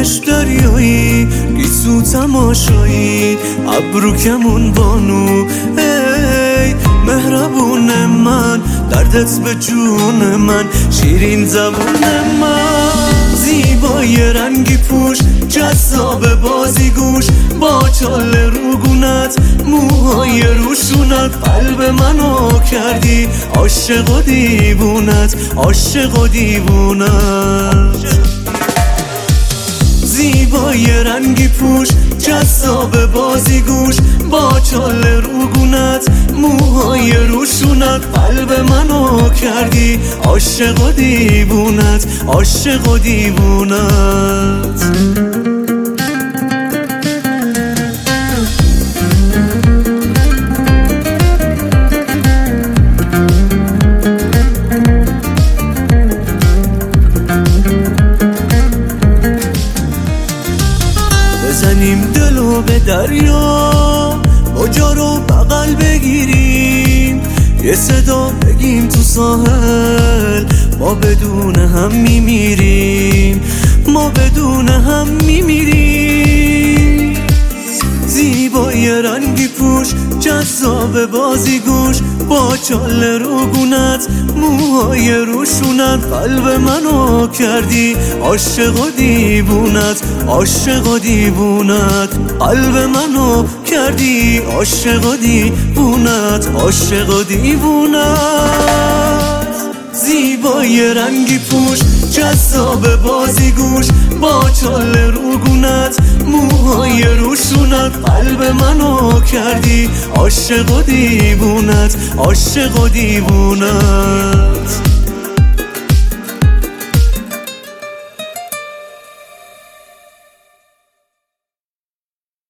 چشم دریایی، گیسو تماشایی، ابرو کمون بانو. ای مهربون من، دردت به جون من، شیرین زبون من. زیبای رنگی پوش، جذاب بازی گوش، با چال روگونت، موهای روشونت، قلب منو کردی عاشق و دیوونت، عاشق و دیوونت. زیبای رنگی پوش، جذاب بازی گوش، با چال روگونت، موهای روشونت، قلب منو کردی عاشق و دیوونت، عاشق و دیوونت. بزنیم دلو به دریا، موجا رو بغل بگیریم، یه صدا بگیم تو ساحل، ما بدون هم میمیریم، ما بدون هم میمیریم. زیبای رنگی پوش، جذاب بازی گوش، با چال روگونت، موهای روشونت، قلب منو کردی عاشق و دیوونت، عاشق و دیوونت. قلب منو کردی عاشق و دیوونت، عاشق و دیوونت. زیبای رنگی پوش، جذاب بازی گوش، با چال روگونت، موهای روشونت، قلب منو کردی عاشق و دیوونت، عاشق و دیوونت.